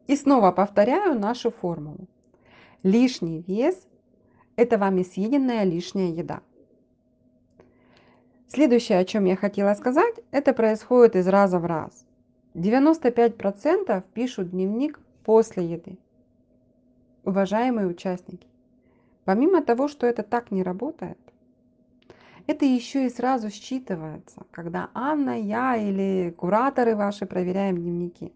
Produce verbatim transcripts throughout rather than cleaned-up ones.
И снова повторяю нашу формулу. Лишний вес– это вами съеденная лишняя еда. Следующее, о чем я хотела сказать, это происходит из раза в раз. девяносто пять процентов пишут дневник после еды. Уважаемые участники, помимо того, что это так не работает, это еще и сразу считывается, когда Анна, я или кураторы ваши проверяем дневники.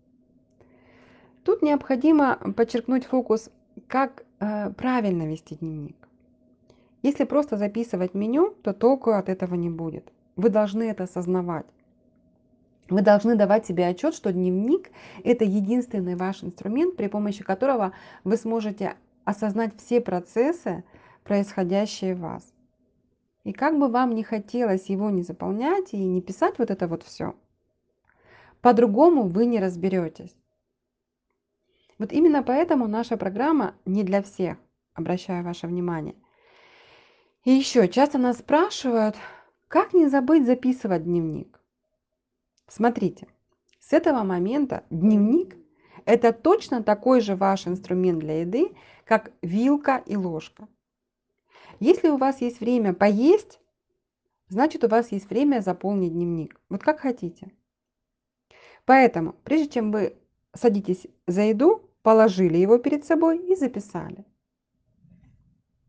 Тут необходимо подчеркнуть фокус, как э, правильно вести дневник. Если просто записывать меню, то толку от этого не будет. Вы должны это осознавать. Вы должны давать себе отчет, что дневник– это единственный ваш инструмент, при помощи которого вы сможете осознать все процессы, происходящие в вас. И как бы вам не хотелось его не заполнять и не писать вот это вот все, по-другому вы не разберетесь. Вот именно поэтому наша программа не для всех, обращаю ваше внимание. И еще часто нас спрашивают, как не забыть записывать дневник. Смотрите, с этого момента дневник– это точно такой же ваш инструмент для еды, как вилка и ложка. Если у вас есть время поесть, значит у вас есть время заполнить дневник. Вот как хотите. Поэтому, прежде чем вы садитесь за еду, положили его перед собой и записали.